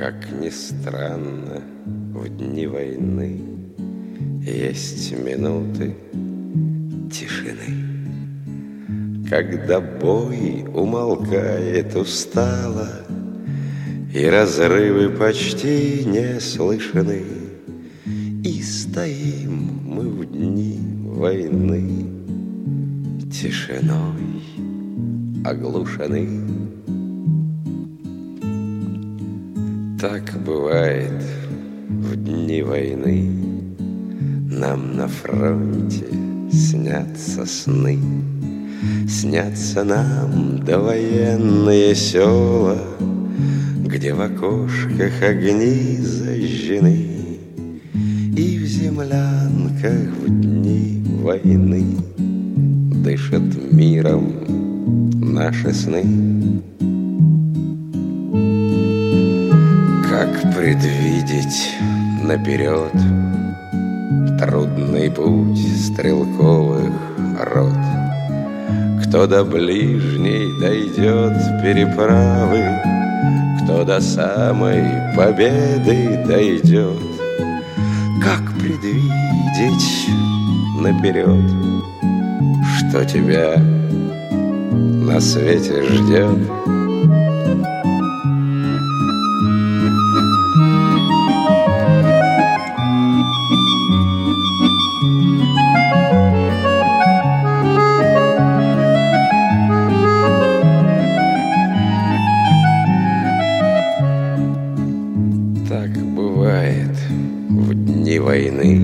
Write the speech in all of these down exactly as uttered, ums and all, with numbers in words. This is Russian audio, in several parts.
Как ни странно, в дни войны есть минуты тишины, когда бой умолкает устало, и разрывы почти не слышны, и стоим мы в дни войны тишиной оглушены. Так бывает в дни войны, нам на фронте снятся сны. Снятся нам довоенные села, где в окошках огни зажжены, и в землянках в дни войны дышат миром наши сны. Как предвидеть наперед трудный путь стрелковых рот? Кто до ближней дойдет переправы, кто до самой победы дойдет? Как предвидеть наперед, что тебя на свете ждет? Так бывает в дни войны,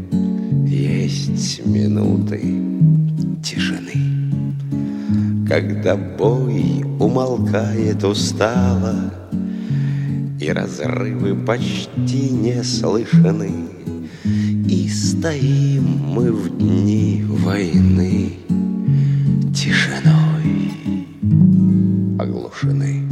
есть минуты тишины, когда бой умолкает устало, и разрывы почти не слышны, и стоим мы в дни войны тишиной оглушены.